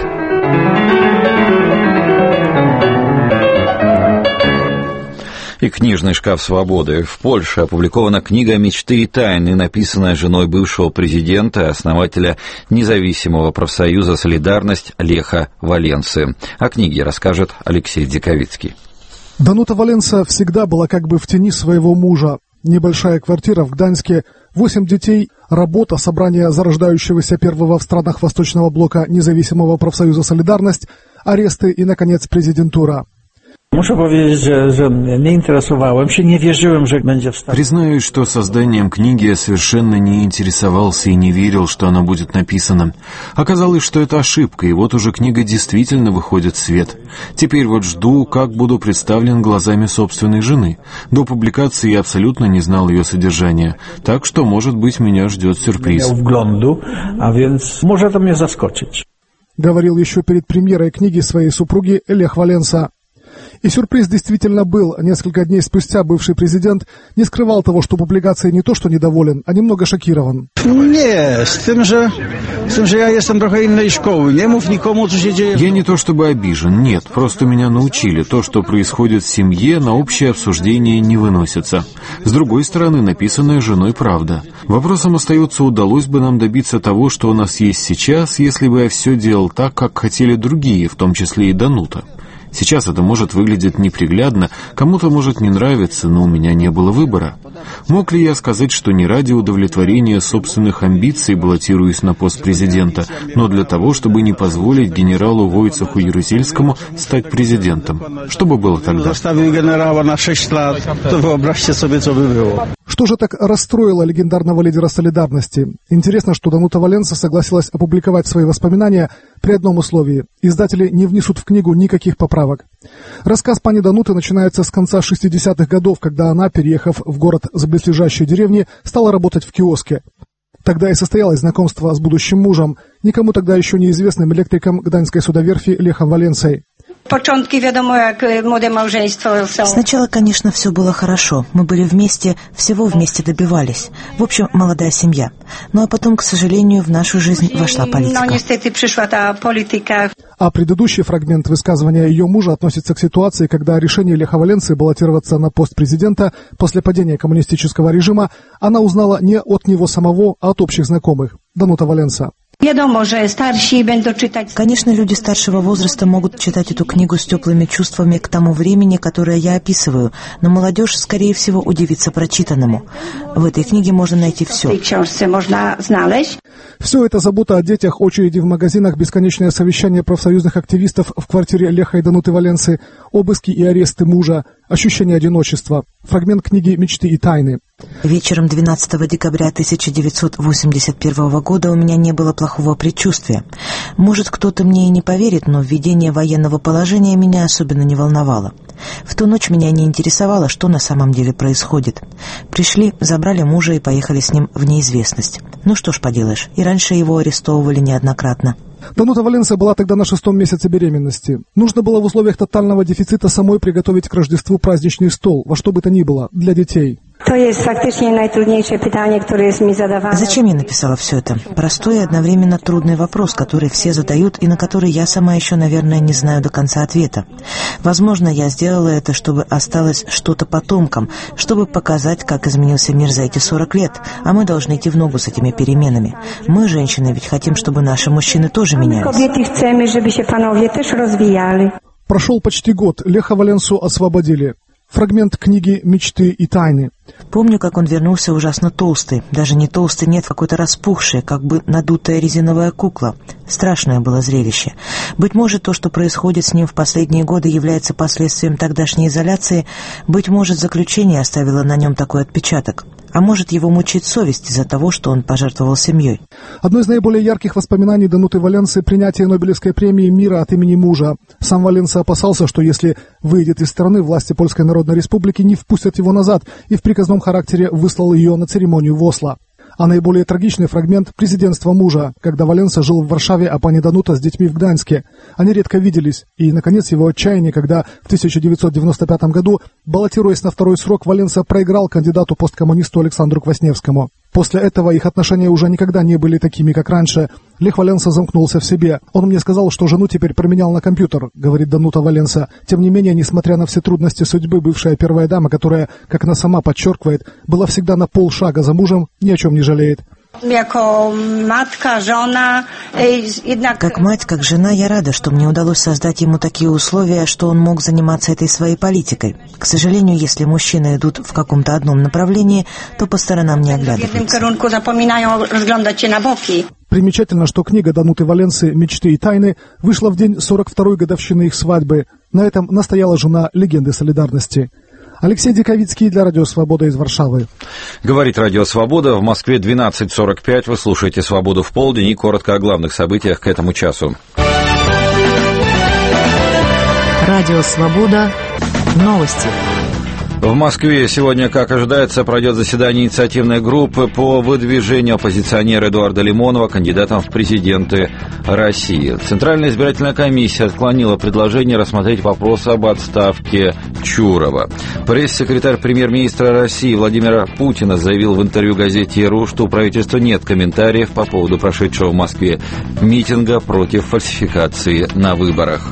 И книжный шкаф «Свободы». В Польше опубликована книга «Мечты и тайны», написанная женой бывшего президента, основателя независимого профсоюза «Солидарность» Леха Валенсы. О книге расскажет Алексей Дзиковицкий. Данута Валенса всегда была как бы в тени своего мужа. Небольшая квартира в Гданьске, восемь детей, работа, собрание зарождающегося первого в странах Восточного блока независимого профсоюза «Солидарность», аресты и, наконец, президентура. Muszę powiedzieć, że, że nie interesowałem się, nie wierzyłem, że będzie wstać. Признаюсь, что созданием книги я совершенно не интересовался и не верил, что она будет написана. Оказалось, что это ошибка, и вот уже книга действительно выходит в свет. Теперь вот жду, как буду представлен глазами собственной жены. До публикации я абсолютно не знал ее содержания, так что, может быть, меня ждет сюрприз. Вгляду, а więc może to mnie zaskoczyć. Говорил еще перед премьерой книги своей супруги Лех Валенса. И сюрприз действительно был. Несколько дней спустя бывший президент не скрывал того, что публикацией не то что недоволен, а немного шокирован. Не, с тем же, с тем же я jestem trochę innej szkoły. Nie mów nikomu, co się dzieje. Я не то чтобы обижен, нет, просто меня научили. То, что происходит в семье, на общее обсуждение не выносится. С другой стороны, написанная женой правда. Вопросом остается, удалось бы нам добиться того, что у нас есть сейчас, если бы я все делал так, как хотели другие, в том числе и Данута. Сейчас это может выглядеть неприглядно, кому-то может не нравиться, но у меня не было выбора. Мог ли я сказать, что не ради удовлетворения собственных амбиций баллотируюсь на пост президента, но для того, чтобы не позволить генералу Войцеху Ярузельскому стать президентом? Что бы было тогда? Что же так расстроило легендарного лидера «Солидарности»? Интересно, что Данута Валенса согласилась опубликовать свои воспоминания при одном условии – издатели не внесут в книгу никаких поправок. Рассказ пани Дануты начинается с конца шестидесятых годов, когда она, переехав в город с близлежащей деревни, стала работать в киоске. Тогда и состоялось знакомство с будущим мужем, никому тогда еще неизвестным электриком гданьской судоверфи Лехом Валенсой. Сначала, конечно, все было хорошо. Мы были вместе, всего вместе добивались. В общем, молодая семья. Ну а потом, к сожалению, в нашу жизнь вошла политика. А предыдущий фрагмент высказывания ее мужа относится к ситуации, когда решение Леха Валенсы баллотироваться на пост президента после падения коммунистического режима она узнала не от него самого, а от общих знакомых. Данута Валенса. Конечно, люди старшего возраста могут читать эту книгу с теплыми чувствами к тому времени, которое я описываю, но молодежь, скорее всего, удивится прочитанному. В этой книге можно найти все. Все это забота о детях, очереди в магазинах, бесконечное совещание профсоюзных активистов в квартире Леха и Дануты Валенсы, обыски и аресты мужа, ощущение одиночества. Фрагмент книги «Мечты и тайны». Вечером двенадцатого декабря тысяча девятьсот восемьдесят первого года у меня не было плохого предчувствия. Может, кто-то мне и не поверит, но введение военного положения меня особенно не волновало. В ту ночь меня не интересовало, что на самом деле происходит. Пришли, забрали мужа и поехали с ним в неизвестность. Ну что ж поделаешь, и раньше его арестовывали неоднократно. Данута Валенса была тогда на шестом месяце беременности. Нужно было в условиях тотального дефицита самой приготовить к Рождеству праздничный стол, во что бы то ни было, для детей. Зачем я написала все это? Простой и одновременно трудный вопрос, который все задают и на который я сама еще, наверное, не знаю до конца ответа. Возможно, я сделала это, чтобы осталось что-то потомкам, чтобы показать, как изменился мир за эти сорок лет, а мы должны идти в ногу с этими переменами. Мы, женщины, ведь хотим, чтобы наши мужчины тоже менялись. Прошел почти год, Леха Валенсу освободили. Фрагмент книги «Мечты и тайны». Помню, как он вернулся ужасно толстый. Даже не толстый, нет, какой-то распухший, как бы надутая резиновая кукла. Страшное было зрелище. Быть может, то, что происходит с ним в последние годы, является последствием тогдашней изоляции. Быть может, заключение оставило на нем такой отпечаток. А может, его мучает совесть из-за того, что он пожертвовал семьей. Одно из наиболее ярких воспоминаний Дануты Валенсы – принятие Нобелевской премии мира от имени мужа. Сам Валенса опасался, что если выйдет из страны, власти Польской Народной Республики не впустят его назад, и в приказном характере выслал ее на церемонию в Осло. А наиболее трагичный фрагмент – президентства мужа, когда Валенса жил в Варшаве, а пани Данута с детьми в Гданьске. Они редко виделись, и, наконец, его отчаяние, когда в тысяча девятьсот девяносто пятом году, баллотируясь на второй срок, Валенса проиграл кандидату посткоммунисту Александру Квасневскому. После этого их отношения уже никогда не были такими, как раньше. Лех Валенса замкнулся в себе. Он мне сказал, что жену теперь променял на компьютер, говорит Данута Валенса. Тем не менее, несмотря на все трудности судьбы, бывшая первая дама, которая, как она сама подчеркивает, была всегда на полшага за мужем, ни о чем не жалеет. Как мать, как жена, я рада, что мне удалось создать ему такие условия, что он мог заниматься этой своей политикой. К сожалению, если мужчины идут в каком-то одном направлении, то по сторонам не оглядываются. Примечательно, что книга Дануты Валенсы «Мечты и тайны» вышла в день сорок второй годовщины их свадьбы. На этом настояла жена легенды солидарности. Алексей Диковицкий для Радио Свобода из Варшавы. Говорит Радио Свобода. В Москве двенадцать сорок пять. Вы слушаете «Свободу в полдень» и коротко о главных событиях к этому часу. Радио Свобода. Новости. В Москве сегодня, как ожидается, пройдет заседание инициативной группы по выдвижению оппозиционера Эдуарда Лимонова кандидатом в президенты России. Центральная избирательная комиссия отклонила предложение рассмотреть вопрос об отставке Чурова. Пресс-секретарь премьер-министра России Владимира Путина заявил в интервью газете «Иру», что у правительства нет комментариев по поводу прошедшего в Москве митинга против фальсификации на выборах.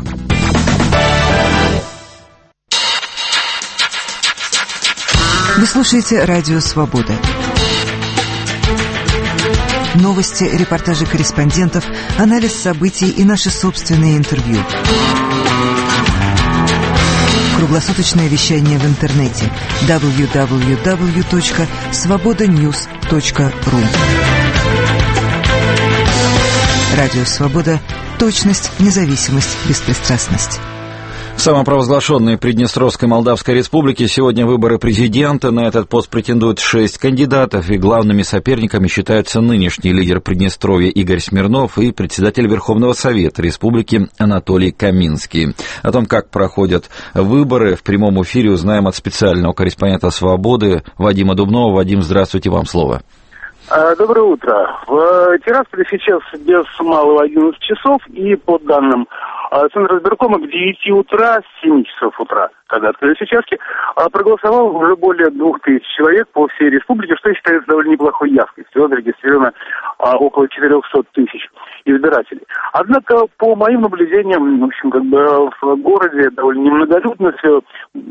Вы слушаете Радио Свобода. Новости, репортажи корреспондентов, анализ событий и наши собственные интервью. Круглосуточное вещание в интернете дабл ю дабл ю дабл ю точка свобода ньюс точка ру. Радио «Свобода». Точность, независимость, беспристрастность. В самопровозглашенной Приднестровской Молдавской Республике сегодня выборы президента. На этот пост претендуют шесть кандидатов, и главными соперниками считаются нынешний лидер Приднестровья Игорь Смирнов и председатель Верховного Совета Республики Анатолий Каминский. О том, как проходят выборы, в прямом эфире узнаем от специального корреспондента «Свободы» Вадима Дубнова. Вадим, здравствуйте, вам слово. Доброе утро. В Тирасполе сейчас без малого одиннадцать часов, и по данным Центра избиркома к девяти утра, с семи часов утра, когда открылись участки, проголосовало уже более двух тысяч человек по всей республике, что считается довольно неплохой явкой. Всего зарегистрировано около четырехсот тысяч избирателей. Однако, по моим наблюдениям, в общем, как бы в городе довольно немноголюдно все,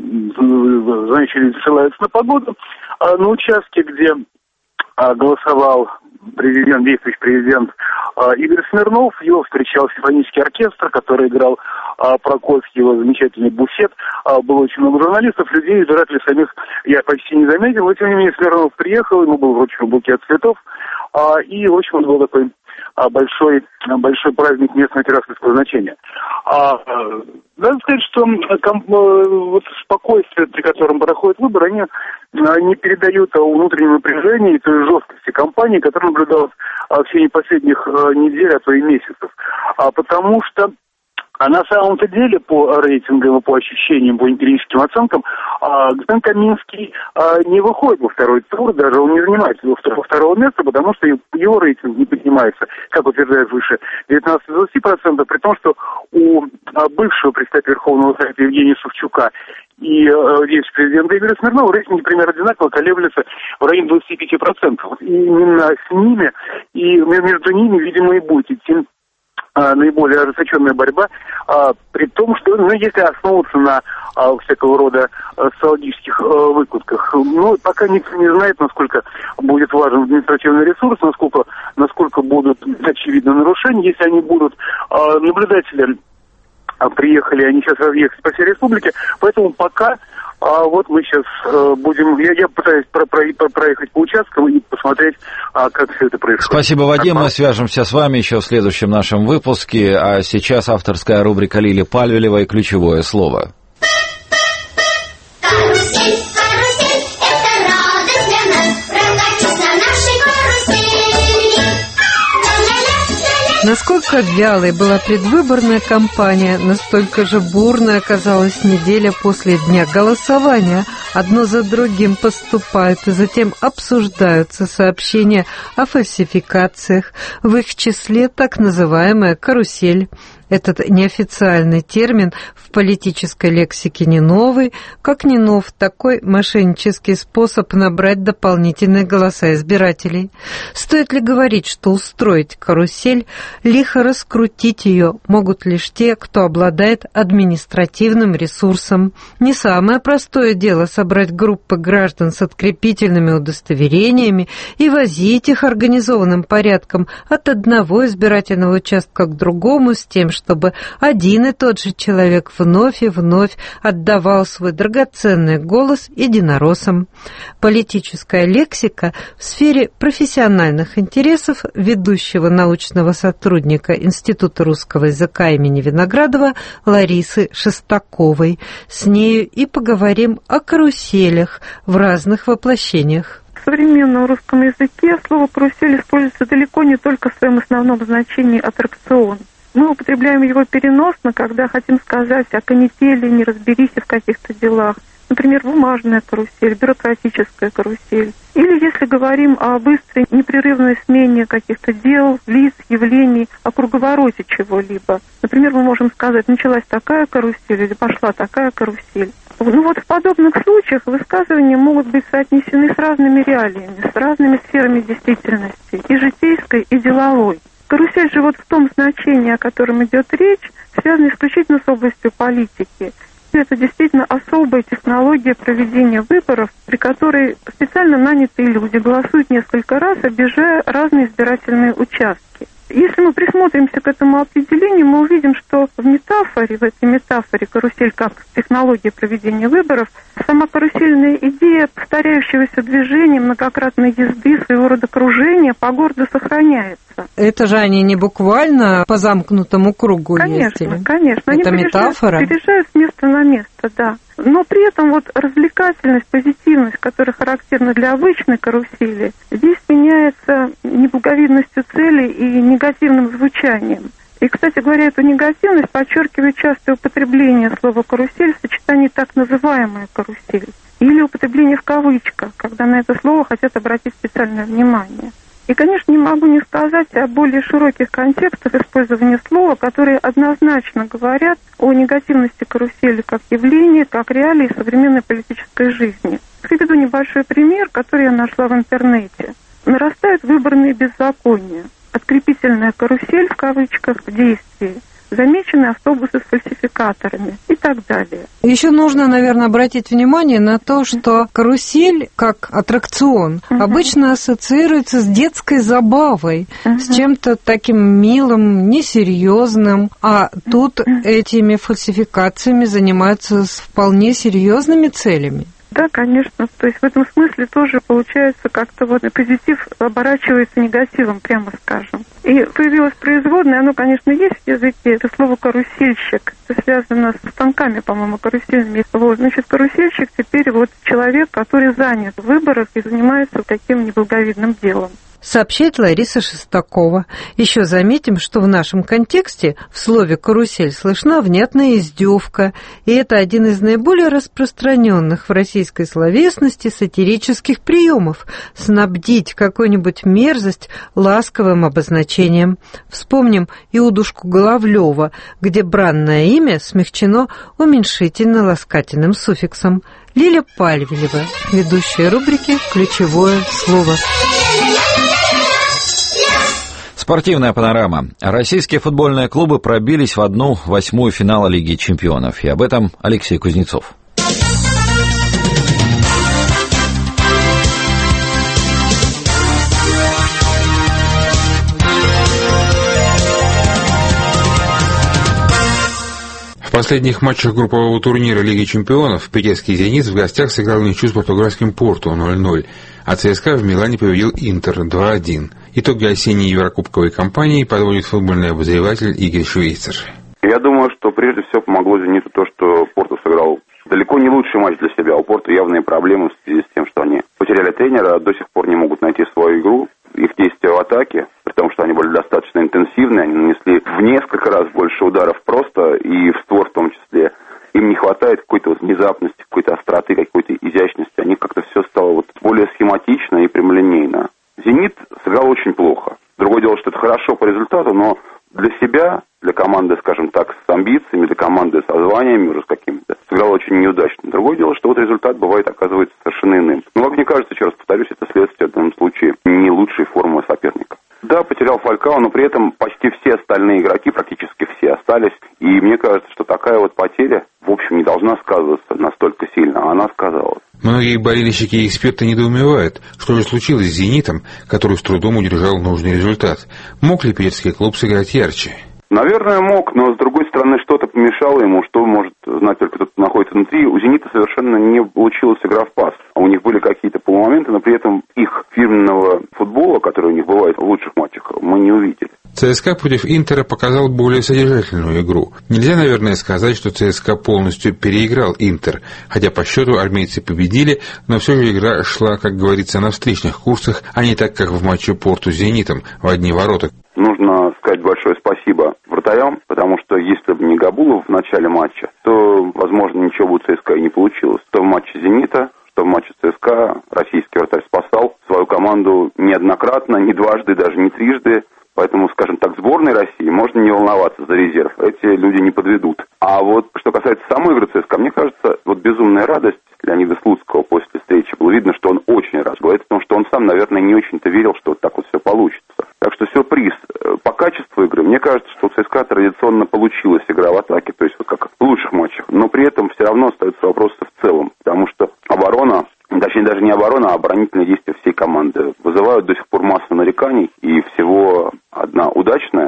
значит, ссылаются на погоду. На участке, где голосовал президент, действующий президент Игорь Смирнов, его встречал симфонический оркестр, который играл Прокофьев, его замечательный буфет. Было очень много журналистов, людей, избирателей самих я почти не заметил. Но, тем не менее, Смирнов приехал, ему был вручен букет цветов, и, в общем, он был такой большой, большой праздник местного тираспольского значения. А, надо сказать, что ком, вот спокойствие, при котором проходят выборы, они не передают внутреннего напряжения и той жесткости кампании, которая наблюдалась в течение последних недель, а то и месяцев. А, потому что А на самом-то деле, по рейтингам и по ощущениям, по эмпирическим оценкам, господин Каминский не выходит во второй тур, даже он не занимает его второго места, потому что его рейтинг не поднимается, как утверждает, выше девятнадцати-двадцати процентов, при том, что у бывшего председателя Верховного Совета Евгения Савчука и действующего президента Игоря Смирнова рейтинги примерно одинаково, колеблются в районе двадцати пяти процентов. И именно с ними, и между ними, видимо, и будет идти наиболее ожесточенная борьба, а, при том, что, ну, если основываться на а, всякого рода а, социологических а, выкладках, ну, пока никто не знает, насколько будет важен административный ресурс, насколько, насколько будут очевидны нарушения, если они будут. А, наблюдатели а, приехали, они сейчас разъехались по всей республике, поэтому пока А вот мы сейчас э, будем, я, я пытаюсь про, про, про, проехать по участкам и посмотреть, а, как все это происходит. Спасибо, Вадим, мы свяжемся с вами еще в следующем нашем выпуске, а сейчас авторская рубрика Лили Пальвелевой «Ключевое слово». Карусель, карусель, это радость для нас, прокатись на нашей карусели. Насколько вялой была предвыборная кампания, настолько же бурной оказалась неделя после дня голосования. Одно за другим поступают и затем обсуждаются сообщения о фальсификациях, в их числе так называемая «карусель». Этот неофициальный термин в политической лексике не новый, как не нов такой мошеннический способ набрать дополнительные голоса избирателей. Стоит ли говорить, что устроить карусель, лихо раскрутить ее могут лишь те, кто обладает административным ресурсом? Не самое простое дело собрать группы граждан с открепительными удостоверениями и возить их организованным порядком от одного избирательного участка к другому с тем, чтобы один и тот же человек вновь и вновь отдавал свой драгоценный голос единороссам. Политическая лексика в сфере профессиональных интересов ведущего научного сотрудника Института русского языка имени Виноградова Ларисы Шестаковой. С нею и поговорим о каруселях в разных воплощениях. В современном русском языке слово «карусель» используется далеко не только в своем основном значении «аттракцион». Мы употребляем его переносно, когда хотим сказать о канители, неразберихе в каких-то делах. Например, бумажная карусель, бюрократическая карусель. Или если говорим о быстрой, непрерывной смене каких-то дел, лиц, явлений, о круговороте чего-либо. Например, мы можем сказать, началась такая карусель или пошла такая карусель. Ну вот в подобных случаях высказывания могут быть соотнесены с разными реалиями, с разными сферами действительности, и житейской, и деловой. Карусель же вот в том значении, о котором идет речь, связана исключительно с областью политики. Это действительно особая технология проведения выборов, при которой специально нанятые люди голосуют несколько раз, объезжая разные избирательные участки. Если мы присмотримся к этому определению, мы увидим, что в метафоре, в этой метафоре карусель как технология проведения выборов, сама карусельная идея повторяющегося движения, многократной езды, своего рода кружения по городу сохраняется. Это же они не буквально по замкнутому кругу конечно, ездили. Конечно, конечно. Это они метафора? Переезжают, переезжают с места на место, да. Но при этом вот развлекательность, позитивность, которая характерна для обычной карусели, здесь меняется неблаговидностью цели и негативным звучанием. И, кстати говоря, эту негативность подчеркивает частое употребление слова «карусель» в сочетании «так называемая карусель» или употребление в кавычках, когда на это слово хотят обратить специальное внимание. И, конечно, не могу не сказать о более широких контекстах использования слова, которые однозначно говорят о негативности карусели как явления, как реалии современной политической жизни. Приведу небольшой пример, который я нашла в интернете. Нарастают выборные беззакония. Открепительная карусель, в кавычках, в действии. Замечены автобусы с фальсификаторами и так далее. Еще нужно, наверное, обратить внимание на то, что карусель, как аттракцион, uh-huh. обычно ассоциируется с детской забавой, uh-huh. с чем-то таким милым, несерьезным, а тут uh-huh. этими фальсификациями занимаются с вполне серьезными целями. Да, конечно. То есть в этом смысле тоже получается как-то вот позитив оборачивается негативом, прямо скажем. И появилось производное, оно, конечно, есть в языке, это слово «карусельщик». Это связано с станками, по-моему, карусельными. Вот, значит, карусельщик теперь вот человек, который занят в выборах и занимается таким неблаговидным делом. Сообщает Лариса Шестакова. Еще заметим, что в нашем контексте в слове «карусель» слышна внятная издевка, и это один из наиболее распространенных в российской словесности сатирических приемов – снабдить какую-нибудь мерзость ласковым обозначением. Вспомним Иудушку Головлева, где бранное имя смягчено уменьшительно-ласкательным суффиксом. Лиля Пальвелева, ведущая рубрики «Ключевое слово». Спортивная панорама. Российские футбольные клубы пробились в одну восьмую финала Лиги чемпионов. И об этом Алексей Кузнецов. В последних матчах группового турнира Лиги чемпионов питерский «Зенит» в гостях сыграл ничью с португальским «Порту» ноль ноль, а ЦСКА в Милане победил «Интер» два один. Итоги осенней еврокубковой кампании подводит футбольный обозреватель Игорь Швейцер. Я думаю, что прежде всего помогло «Зениту» то, что «Порту» сыграл далеко не лучший матч для себя. У «Порту» явные проблемы в связи с тем, что они потеряли тренера, до сих пор не могут найти свою игру. Их действия в атаке, при том, что они были достаточно интенсивны, они нанесли в несколько раз больше ударов просто, и в створ в том числе. Им не хватает какой-то вот внезапности, какой-то остроты, какой-то изящности. У них как-то все стало вот более схематично и прямолинейно. «Зенит» сыграл очень плохо. Другое дело, что это хорошо по результату, но для себя, для команды, скажем так, с амбициями, для команды со званиями уже с какими-то, сыграл очень неудачно. Другое дело, что вот результат бывает, оказывается, совершенно иным. Но, как мне кажется, еще раз повторюсь, это следствие в данном случае не лучшей формы соперника. Да, потерял Фалькао, но при этом почти все остальные игроки, практически все, остались. И мне кажется, что такая вот потеря, в общем, не должна сказываться настолько сильно, а она сказалась. Многие болельщики и эксперты недоумевают, что же случилось с «Зенитом», который с трудом удержал нужный результат. Мог ли питерский клуб сыграть ярче? Наверное, мог, но, с другой стороны, что-то помешало ему, что может знать только тот, кто находится внутри. У «Зенита» совершенно не получилась игра в пас. У них были какие-то полумоменты, но при этом их фирменного футбола, который у них бывает в лучших матчах, мы не увидели. ЦСКА против «Интера» показал более содержательную игру. Нельзя, наверное, сказать, что ЦСКА полностью переиграл «Интер», хотя по счету армейцы победили, но все же игра шла, как говорится, на встречных курсах, а не так, как в матче «Порту» с «Зенитом» в одни ворота. Нужно сказать большое спасибо вратарям, потому что если бы не Габулов в начале матча, то, возможно, ничего бы у ЦСКА и не получилось. То в матче «Зенита», что в матче ЦСКА российский вратарь спасал свою команду неоднократно, не дважды, даже не трижды. Поэтому, скажем так, сборной России можно не волноваться за резерв. Эти люди не подведут. А вот что касается самой игры ЦСКА, мне кажется, вот безумная радость Леонида Слуцкого после встречи. Было видно, что он очень рад. Говорит о том, что он сам, наверное, не очень-то верил, что вот так вот все получится. Так что сюрприз. По качеству игры, мне кажется, что у ЦСКА традиционно получилась игра в атаке, то есть вот как в лучших матчах. Но при этом все равно остаются вопросы в целом, потому что оборона, точнее даже не оборона, а оборонительные действия всей команды вызывают до сих пор массу нареканий, и всего одна удача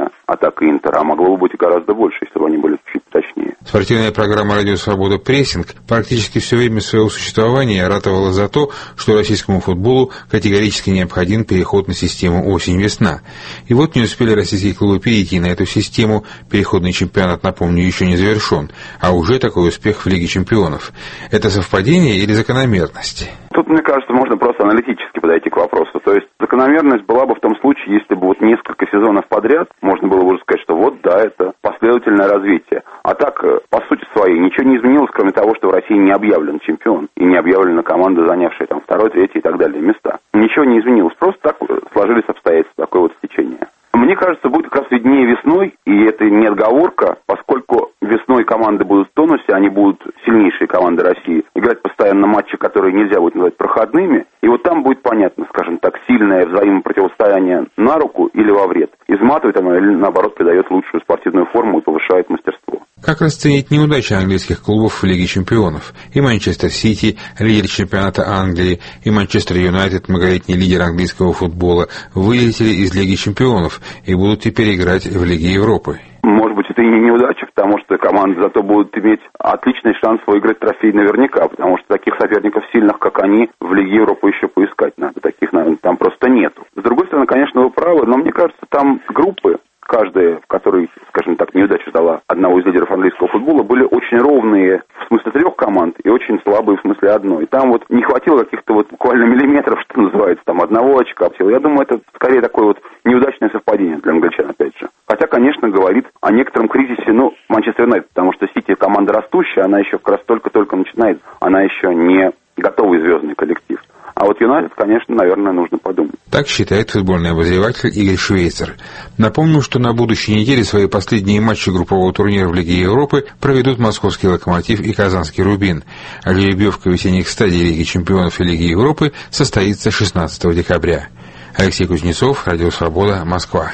атака Интера, а могло бы быть и гораздо больше, если бы они были чуть точнее. Спортивная программа «Радио Свобода» «Прессинг» практически все время своего существования ратовала за то, что российскому футболу категорически необходим переход на систему осень-весна. И вот не успели российские клубы перейти на эту систему, переходный чемпионат, напомню, еще не завершен, а уже такой успех в Лиге чемпионов. Это совпадение или закономерность? Тут, мне кажется, можно просто аналитически подойти к вопросу. То есть закономерность была бы в том случае, если бы вот несколько сезонов подряд можно было бы уже сказать, что вот да, это последовательное развитие. А так, по сути своей, ничего не изменилось, кроме того, что в России не объявлен чемпион и не объявлена команда, занявшая там второй, третий и так далее места. Ничего не изменилось, просто так сложились обстоятельства, такое вот стечение. Мне кажется, будет как раз виднее весной, и это не отговорка, поскольку весной команды будут в тонусе, они будут сильнейшие команды России, играть постоянно матчи, которые нельзя будет назвать проходными, и вот там будет понятно, скажем так, сильное взаимопротивостояние на руку или во вред. Изматывает оно или, наоборот, придает лучшую спортивную форму и повышает мастерство. Как расценить неудачи английских клубов в Лиге чемпионов? И Манчестер Сити, лидер чемпионата Англии, и Манчестер Юнайтед, многолетний лидер английского футбола, вылетели из Лиги чемпионов и будут теперь играть в Лиге Европы. Может быть, это и не неудача, потому что команды зато будут иметь отличный шанс выиграть трофей наверняка, потому что таких соперников сильных, как они, в Лиге Европы еще поискать надо. Таких, наверное, там просто нету. С другой стороны, конечно, вы правы, но мне кажется, там группы, каждая, в которой, скажем так, неудача ждала одного из лидеров английского футбола, были очень ровные в смысле трех команд и очень слабые в смысле одной. И там вот не хватило каких-то вот буквально миллиметров, что называется, там одного очка. Я думаю, это скорее такое вот неудачное совпадение для англичан, опять же. Хотя, конечно, говорит о некотором кризисе, ну, Манчестер Юнайтед, потому что Сити команда растущая, она еще как раз только-только начинает, она еще не готовый звездный коллектив. А вот Юнайтед, конечно, наверное, нужно подумать. Так считает футбольный обозреватель Игорь Швейцер. Напомню, что на будущей неделе свои последние матчи группового турнира в Лиге Европы проведут московский «Локомотив» и казанский «Рубин». А жеребьевка весенних стадий Лиги чемпионов и Лиги Европы состоится шестнадцатого декабря. Алексей Кузнецов, Радио Свобода, Москва.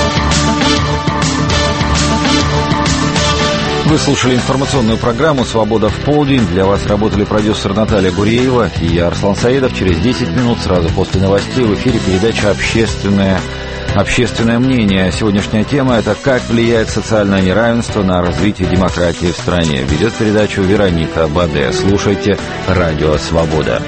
Вы слушали информационную программу «Свобода в полдень». Для вас работали продюсер Наталья Гуреева и я, Арслан Саидов. Через десять минут сразу после новостей в эфире передача «Общественное, общественное мнение». Сегодняшняя тема – это «Как влияет социальное неравенство на развитие демократии в стране». Ведет передачу Вероника Баде. Слушайте «Радио Свобода».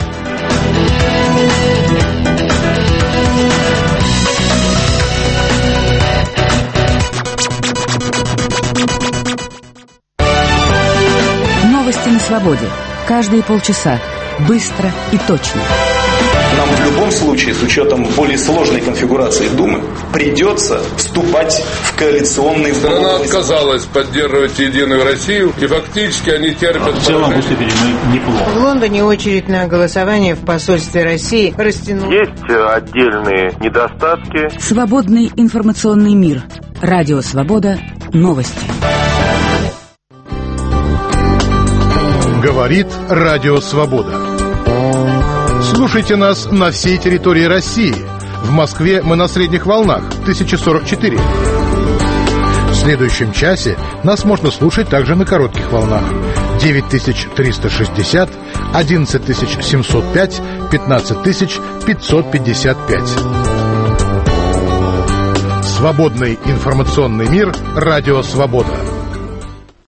Новости на свободе. Каждые полчаса. Быстро и точно. Нам в любом случае, с учетом более сложной конфигурации Думы, придется вступать в коалиционный... Страна отказалась поддерживать Единую Россию, и фактически они терпят... В целом выступили мы неплохо. В Лондоне очередь на голосование в посольстве России растянулась. Есть отдельные недостатки. Свободный информационный мир. Радио Свобода. Новости. Говорит Радио Свобода. Слушайте нас на всей территории России. В Москве мы на средних волнах тысяча сорок четыре. В следующем часе нас можно слушать также на коротких волнах девять тысяч триста шестьдесят, одиннадцать тысяч семьсот пять, пятнадцать тысяч пятьсот пятьдесят пять. Свободный информационный мир. Радио Свобода.